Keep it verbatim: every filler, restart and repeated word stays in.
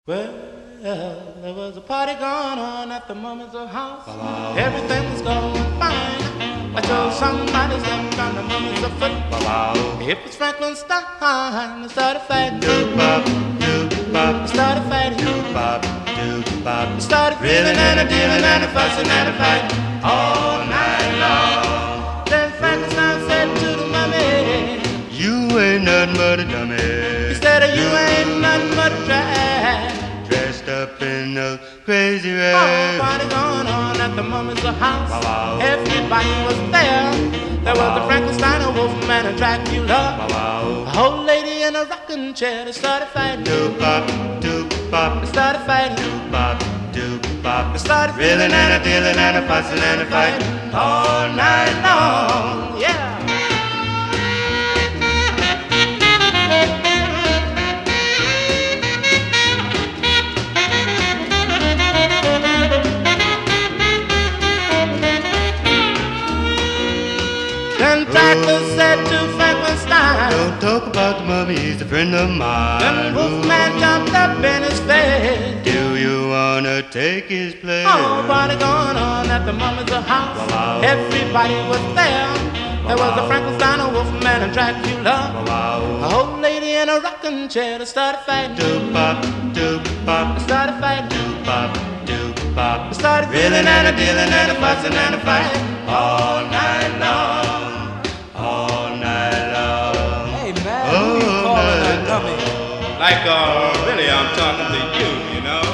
Well, there was a party going on at the Mama's house. Everything was going fine until somebody stepped on the Mama's foot. It was Franklin Stein. They started fighting. They started fighting. They started reeling and a dealing and a fussing and a fighting all night long. Then Franklin Stein said to the mummy, "You ain't nothing but a dummy." he said, "You ain't nothing but a drag." Dressed up in those crazy Oh, rags. party going on at the Mama's house. Wow. Everybody was there. There was a Frankenstein, a Wolfman, a Dracula, a old lady in a rocking chair. They started fighting. Doop bop, doop bop, They started fighting. doop bop, doop bop. They started Reeling and a dealing and a fussing and a fighting all night long. Yeah. Then Dracula said to Frankenstein, Don't talk about the mummy, he's a friend of mine. then Wolfman jumped up in his face. Do you wanna take his place? Oh, party going on at the Mama's house. Wow. Everybody was there. There was a Frankenstein, a Wolfman, and Dracula, Wow. a old lady in a rocking chair. They started fighting. Doop bop, doop bop, They started fighting. doop bop, doop bop. They started Reeling and a dealing and a fussing and a fighting all night long, all night long. Hey man, who you calling a dummy? Like, uh, really, I'm talking to you, you know.